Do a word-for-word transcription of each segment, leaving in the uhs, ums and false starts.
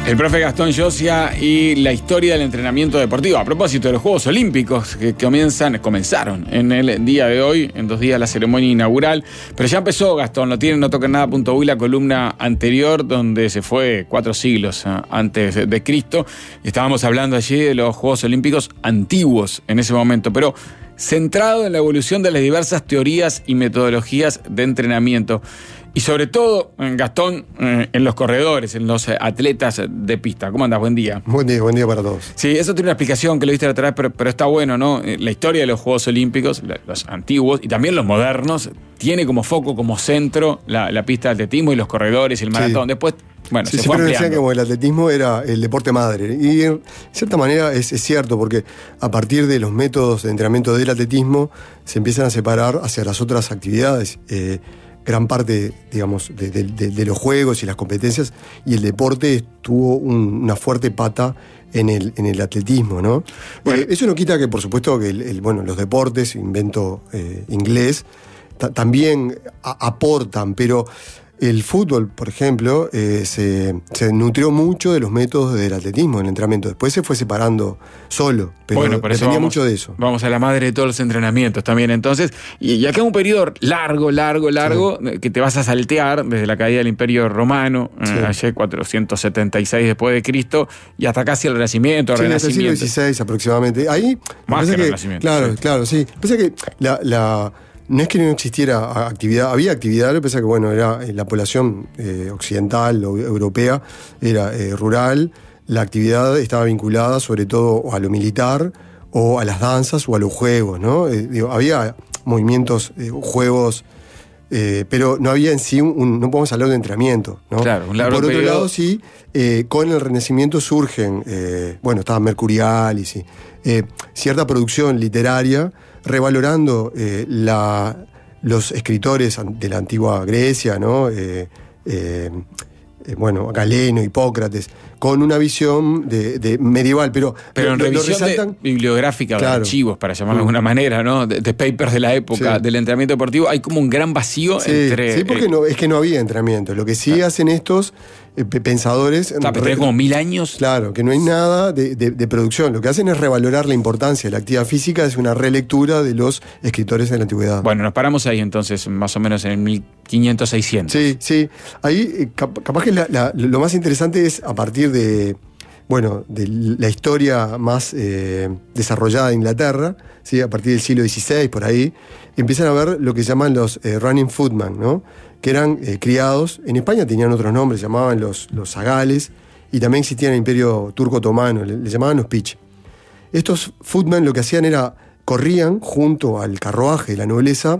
El profe Gastón Josia y la historia del entrenamiento deportivo. A propósito de los Juegos Olímpicos que comienzan, comenzaron en el día de hoy, en dos días la ceremonia inaugural. Pero ya empezó, Gastón, lo tienen no toquen nada punto uy, la columna anterior, donde se fue cuatro siglos antes de Cristo. Y estábamos hablando allí de los Juegos Olímpicos antiguos en ese momento, pero centrado en la evolución de las diversas teorías y metodologías de entrenamiento. Y sobre todo, Gastón, eh, en los corredores, en los atletas de pista. ¿Cómo andás? Buen día. Buen día, buen día para todos. Sí, eso tiene una explicación que lo viste la otra vez, pero, pero está bueno, ¿no? La historia de los Juegos Olímpicos, los antiguos y también los modernos, tiene como foco, como centro, la, la pista de atletismo y los corredores y el maratón. Sí. Después, bueno, sí, se fue ampliando. Decían que como el atletismo era el deporte madre. Y en cierta manera es, es cierto, porque a partir de los métodos de entrenamiento del atletismo se empiezan a separar hacia las otras actividades. Eh, gran parte, digamos, de, de, de, de los juegos y las competencias, y el deporte tuvo un, una fuerte pata en el, en el atletismo, ¿no? Bueno, eh, eso no quita que, por supuesto, que el, el, bueno, los deportes, invento eh, inglés, ta, también a, aportan, pero el fútbol, por ejemplo, eh, se, se nutrió mucho de los métodos del atletismo en el entrenamiento. Después se fue separando solo, pero bueno, por eso dependía vamos, mucho de eso. Vamos a la madre de todos los entrenamientos también, entonces. Y, y acá un periodo largo, largo, largo, sí, que te vas a saltear desde la caída del Imperio Romano, sí, eh, ayer cuatrocientos setenta y seis después de Cristo, y hasta casi el Renacimiento, el sí, Renacimiento. siglo dieciséis aproximadamente. Ahí, más que el que, Renacimiento. Claro, sí. claro, sí. Pasa que la... la No es que no existiera actividad, había actividad, lo que pasa que bueno, era la población eh, occidental o europea, era eh, rural, la actividad estaba vinculada sobre todo a lo militar o a las danzas o a los juegos, ¿no? Eh, digo, había movimientos, eh, juegos, eh, pero no había en sí, un, un, no podemos hablar de entrenamiento, ¿no? Claro, un largo Por otro periodo... lado, sí, eh, con el Renacimiento surgen, eh, bueno, estaba Mercurial y sí, eh, cierta producción literaria, revalorando eh, la, los escritores de la antigua Grecia, ¿no? Eh, eh, eh, bueno, Galeno, Hipócrates, con una visión de, de medieval, pero... Pero lo, en lo, revisión lo resaltan, de bibliográfica, claro, de archivos, para llamarlo de alguna manera, ¿no? De, de papers de la época, sí, del entrenamiento deportivo, hay como un gran vacío sí, entre... Sí, porque eh, no, es que no había entrenamiento. Lo que sí, claro, hacen estos eh, pensadores... O sea, re, tenés como mil años... Claro, que no hay nada de, de, de producción. Lo que hacen es revalorar la importancia de la actividad física, es una relectura de los escritores de la antigüedad. Bueno, nos paramos ahí entonces, más o menos en el mil quinientos, seiscientos. Sí, sí. Ahí eh, cap capaz que la, la, lo más interesante es a partir de... Bueno, de la historia más eh, desarrollada de Inglaterra, ¿sí? A partir del siglo dieciséis, por ahí, empiezan a ver lo que llaman los eh, running footmen, ¿no? Que eran eh, criados, en España tenían otros nombres, se llamaban los, los zagales, y también existía en el Imperio Turco Otomano, le, le llamaban los pitch. Estos footmen lo que hacían era, corrían junto al carruaje de la nobleza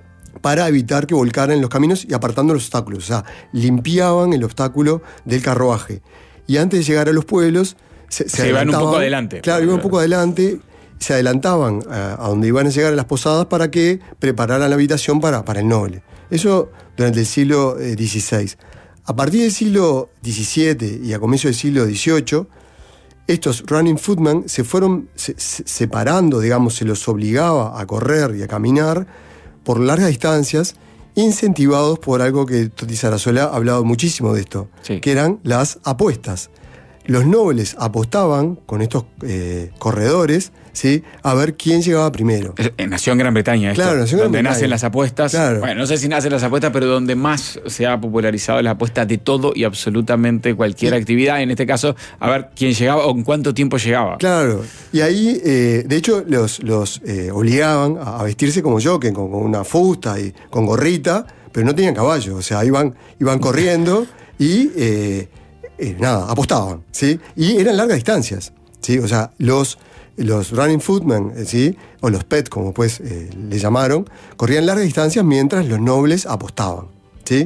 para evitar que volcaran los caminos y apartando los obstáculos, o sea, limpiaban el obstáculo del carruaje. Y antes de llegar a los pueblos, se, se, se iban un poco adelante. Claro, iban un poco adelante, se adelantaban a, a donde iban a llegar a las posadas para que prepararan la habitación para, para el noble. Eso durante el siglo dieciséis. A partir del siglo diecisiete y a comienzos del siglo dieciocho, estos running footmen se fueron se, se, separando, digamos, se los obligaba a correr y a caminar por largas distancias, incentivados por algo que Toti Sarasola ha hablado muchísimo de esto, sí, que eran las apuestas. Los nobles apostaban con estos eh, corredores, ¿sí?, a ver quién llegaba primero. Nació en Gran Bretaña esto, claro, nació en donde Gran nacen las apuestas. Claro. Bueno, no sé si nacen las apuestas, pero donde más se ha popularizado la apuesta de todo y absolutamente cualquier sí, actividad. En este caso, a ver quién llegaba o en cuánto tiempo llegaba. Claro, y ahí, eh, de hecho, los, los eh, obligaban a vestirse como jockey, con, con una fusta y con gorrita, pero no tenían caballo, o sea, iban, iban corriendo y... Eh, Eh, nada, apostaban, ¿sí? Y eran largas distancias, ¿sí? O sea, los, los running footmen, ¿sí?, o los pets, como pues eh, le llamaron, corrían largas distancias mientras los nobles apostaban, ¿sí?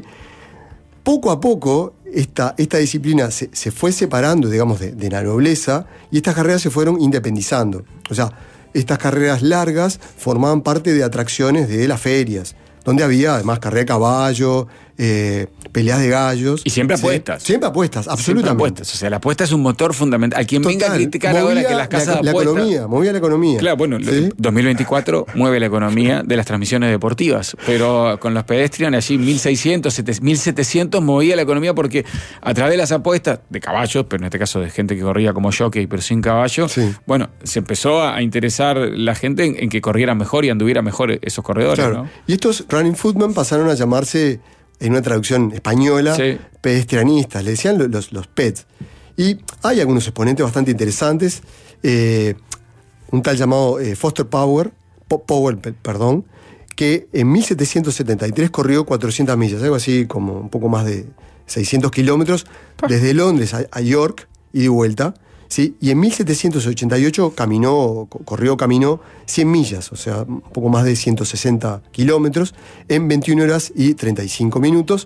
Poco a poco, esta, esta disciplina se, se fue separando, digamos, de, de la nobleza, y estas carreras se fueron independizando. O sea, estas carreras largas formaban parte de atracciones de las ferias, donde había además carrera de caballo, eh, peleas de gallos. Y siempre ¿sí? apuestas. Siempre apuestas, absolutamente. Siempre apuestas. O sea, la apuesta es un motor fundamental. A quien Total, venga a criticar ahora que las casas la, de la apuestas... economía, movía la economía. Claro, bueno, ¿sí? dos mil veinticuatro mueve la economía de las transmisiones deportivas, pero con los pedestrians allí mil seiscientos, mil setecientos movía la economía porque a través de las apuestas de caballos, pero en este caso de gente que corría como jockey pero sin caballo, sí. bueno, se empezó a interesar la gente en, en que corrieran mejor y anduvieran mejor esos corredores. Claro. ¿no? Y estos running footmen pasaron a llamarse, en una traducción española, sí. pedestrianistas, le decían los, los P E Ts. Y hay algunos exponentes bastante interesantes, eh, un tal llamado eh, Foster Power, Powell, perdón, que en mil setecientos setenta y tres corrió cuatrocientas millas, algo así como un poco más de seiscientos kilómetros, desde Londres a, a York y de vuelta, ¿sí? Y en mil setecientos ochenta y ocho caminó, corrió, caminó cien millas, o sea, un poco más de ciento sesenta kilómetros, en veintiuna horas y treinta y cinco minutos.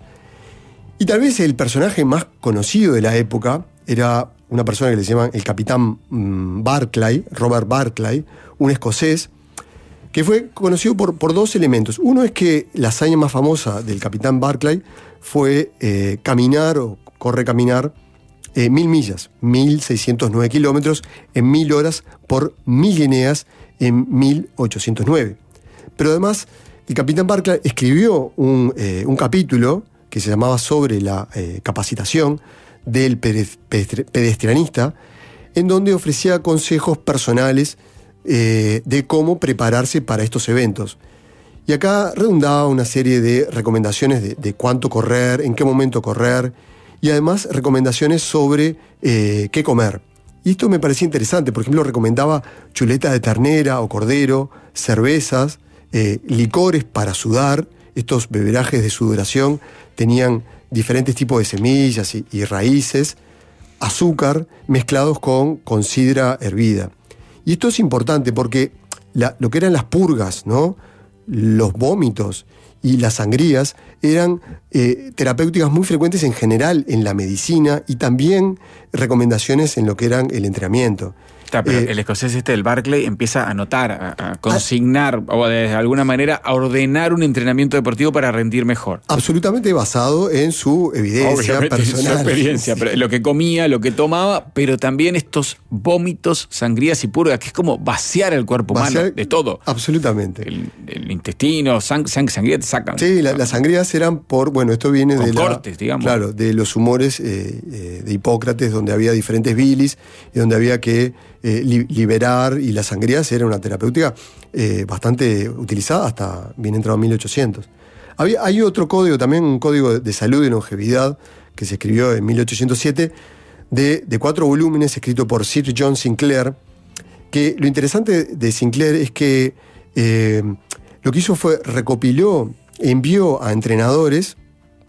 Y tal vez el personaje más conocido de la época era una persona que le llaman el capitán mmm, Barclay, Robert Barclay, un escocés, que fue conocido por, por dos elementos. Uno es que la hazaña más famosa del capitán Barclay fue eh, caminar o corre-caminar eh, mil millas, mil seiscientos nueve kilómetros, en mil horas por mil guineas en mil ochocientos nueve. Pero además, el capitán Barclay escribió un, eh, un capítulo que se llamaba Sobre la eh, capacitación del pedestrianista, en donde ofrecía consejos personales eh, de cómo prepararse para estos eventos. Y acá redundaba una serie de recomendaciones de, de cuánto correr, en qué momento correr, y además recomendaciones sobre eh, qué comer. Y esto me parecía interesante. Por ejemplo, recomendaba chuletas de ternera o cordero, cervezas, eh, licores para sudar. Estos beberajes de sudoración tenían diferentes tipos de semillas y, y raíces, azúcar mezclados con, con sidra hervida. Y esto es importante porque la, lo que eran las purgas, ¿no? Los vómitos y las sangrías eran eh, terapéuticas muy frecuentes en general en la medicina y también recomendaciones en lo que eran el entrenamiento. Está, pero eh, el escocés este del Barclay empieza a anotar, a, a consignar a, o de alguna manera a ordenar un entrenamiento deportivo para rendir mejor. Absolutamente basado en su evidencia Obviamente, personal. En su experiencia, sí. pero lo que comía, lo que tomaba, pero también estos vómitos, sangrías y purgas, que es como vaciar el cuerpo vaciar, humano de todo. Absolutamente. El, el intestino, sang, sang, sangría te sacan. Sí, la, las sangrías eran por, bueno, esto viene Con de cortes, la, digamos. Claro, de los humores eh, eh, de Hipócrates, donde había diferentes bilis y donde había que Eh, li- liberar, y las sangrías era una terapéutica eh, bastante utilizada hasta bien entrado mil ochocientos. Había, hay otro código también, un código de salud y longevidad que se escribió en mil ochocientos siete de, de cuatro volúmenes, escrito por Sir John Sinclair, que lo interesante de Sinclair es que eh, lo que hizo fue recopiló, envió a entrenadores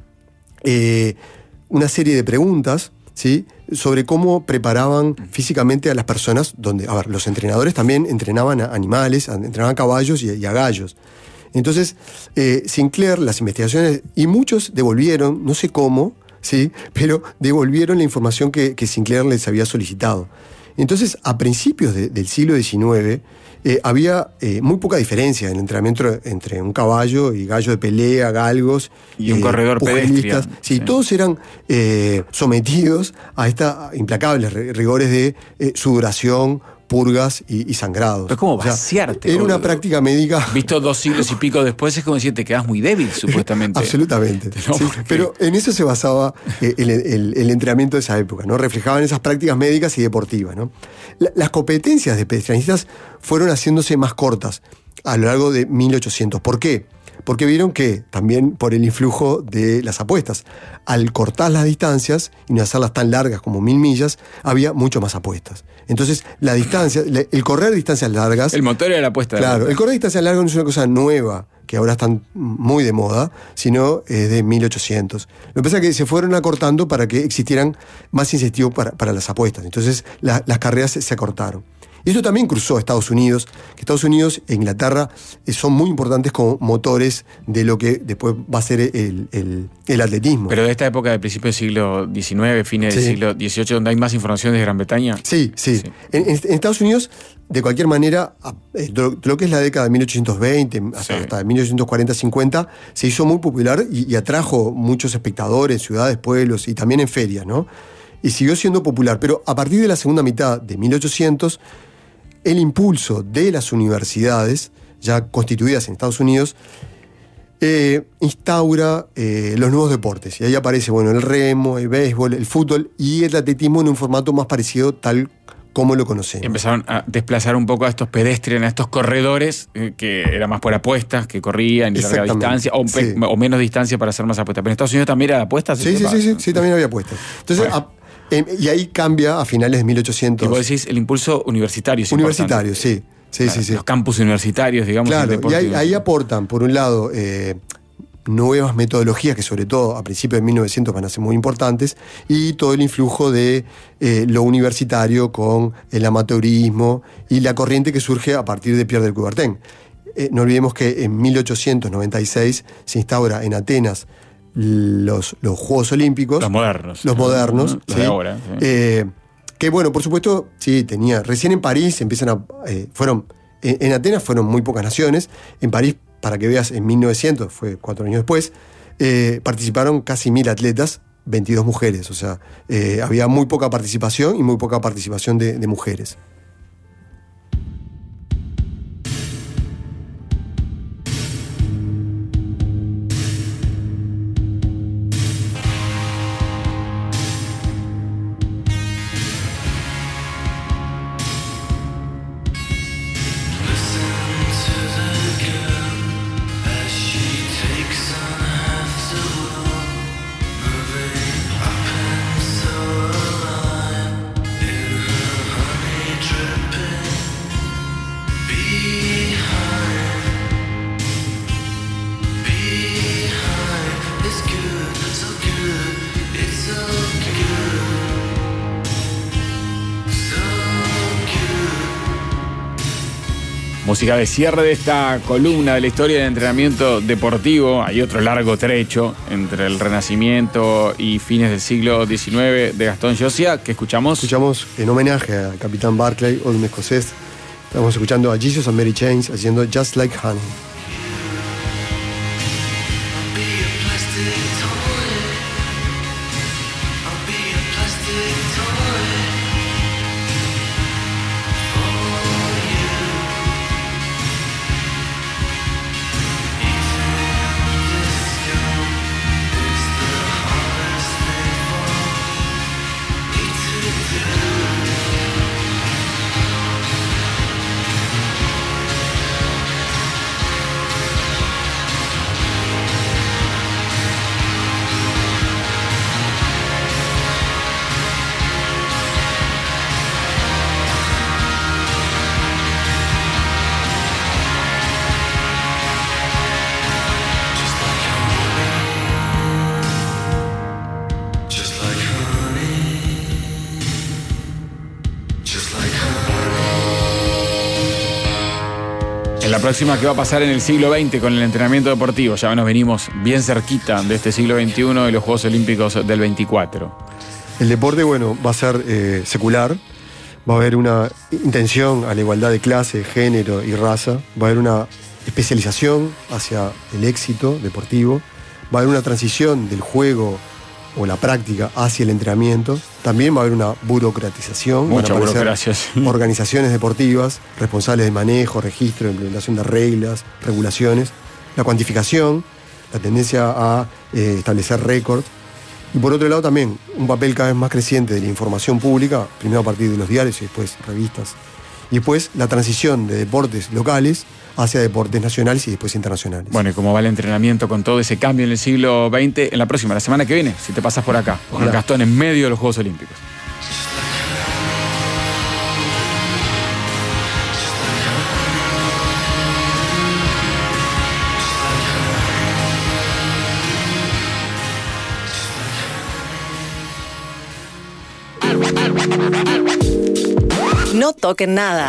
eh, una serie de preguntas, ¿sí?, sobre cómo preparaban físicamente a las personas, donde, a ver, los entrenadores también entrenaban a animales, entrenaban a caballos y, y a gallos. Entonces, eh, Sinclair, las investigaciones, y muchos devolvieron, no sé cómo, ¿sí?, pero devolvieron la información que, que Sinclair les había solicitado. Entonces, a principios de, del siglo diecinueve, eh, había eh, muy poca diferencia en el entrenamiento entre un caballo y gallo de pelea, galgos y un eh, corredor pedestriano. Sí, sí, todos eran eh, sometidos a estos implacables rigores de eh, sudoración, purgas y, y sangrados. Pero es como vaciarte. O sea, era una práctica médica. Visto dos siglos y pico después, es como decir, te quedas muy débil, supuestamente. Absolutamente. No, sí, pero en eso se basaba eh, el, el, el entrenamiento de esa época, ¿no? Reflejaban esas prácticas médicas y deportivas, ¿no? La, las competencias de pedestrianistas fueron haciéndose más cortas a lo largo de mil ochocientos. ¿Por qué? Porque vieron que, también por el influjo de las apuestas, al cortar las distancias y no hacerlas tan largas como mil millas, había mucho más apuestas. Entonces, la distancia, el correr distancias largas... El motor era la apuesta. Claro, el correr distancias largas no es una cosa nueva, que ahora están muy de moda, sino es de mil ochocientos. Lo que pasa es que se fueron acortando para que existieran más incentivos para, para las apuestas. Entonces, la, las carreras se, se acortaron. Y esto también cruzó a Estados Unidos, que Estados Unidos e Inglaterra eh, son muy importantes como motores de lo que después va a ser el, el, el atletismo. Pero de esta época de principios del siglo diecinueve, fines del Sí. siglo dieciocho, donde hay más información de Gran Bretaña. Sí, sí. Sí. En, en- en Estados Unidos, de cualquier manera, a- eh, lo, lo que es la década de mil ochocientos veinte hasta, Sí. hasta mil ochocientos cuarenta cincuenta, se hizo muy popular y, y atrajo muchos espectadores en ciudades, pueblos y también en ferias, ¿no? Y siguió siendo popular. Pero a partir de la segunda mitad de mil ochocientos, el impulso de las universidades, ya constituidas en Estados Unidos, eh, instaura eh, los nuevos deportes. Y ahí aparece, bueno, el remo, el béisbol, el fútbol y el atletismo en un formato más parecido tal como lo conocemos. Empezaron a desplazar un poco a estos pedestrianos, a estos corredores, eh, que era más por apuestas, que corrían y larga Exactamente, distancia, o, pe- sí. o menos distancia para hacer más apuestas. Pero en Estados Unidos también era de apuestas. Sí, sí, sí, sí, sí, también había apuestas. Entonces, Bueno. a- em, y ahí cambia a finales de mil ochocientos. Y vos decís el impulso universitario. Es Universitario, importante. sí. Sí, Claro, sí, sí. Los campus universitarios, digamos. el Claro, y deporte ahí, ahí universitario. aportan, por un lado, eh, nuevas metodologías que sobre todo a principios de mil novecientos van a ser muy importantes, y todo el influjo de eh, lo universitario con el amateurismo y la corriente que surge a partir de Pierre de Coubertin. Eh, no olvidemos que en mil ochocientos noventa y seis se instaura en Atenas los, los Juegos Olímpicos. Los modernos. Los modernos, Los ¿sí? de ahora. Sí. Eh, que bueno, por supuesto, sí, tenía. Recién en París empiezan a. eh, fueron. En, en Atenas fueron muy pocas naciones. En París, para que veas, en mil novecientos, fue cuatro años después, eh, participaron casi mil atletas, veintidós mujeres. O sea, eh, había muy poca participación y muy poca participación de, de mujeres. Música de cierre de esta columna de la historia del entrenamiento deportivo. Hay otro largo trecho entre el Renacimiento y fines del siglo diecinueve de Gastón Josia, que escuchamos. Escuchamos en homenaje al capitán Barclay, Old escocés. Estamos escuchando a Jesus and Mary Chains haciendo Just Like Honey. En la próxima, ¿qué va a pasar en el siglo veinte con el entrenamiento deportivo? Ya nos venimos bien cerquita de este siglo veintiuno y los Juegos Olímpicos del veinticuatro. El deporte, bueno, va a ser eh, secular, va a haber una intención a la igualdad de clase, género y raza, va a haber una especialización hacia el éxito deportivo, va a haber una transición del juego o la práctica hacia el entrenamiento, también va a haber una burocratización, Mucha van a aparecer burocracia, sí. organizaciones deportivas responsables de manejo, registro, implementación de reglas, regulaciones, la cuantificación, la tendencia a eh, establecer récords. Y por otro lado también un papel cada vez más creciente de la información pública, primero a partir de los diarios y después revistas. Y después la transición de deportes locales hacia deportes nacionales y después internacionales. Bueno, y cómo va el entrenamiento con todo ese cambio en el siglo veinte, en la próxima, la semana que viene, si te pasas por acá, con Ojalá. Gastón en medio de los Juegos Olímpicos. No toquen nada.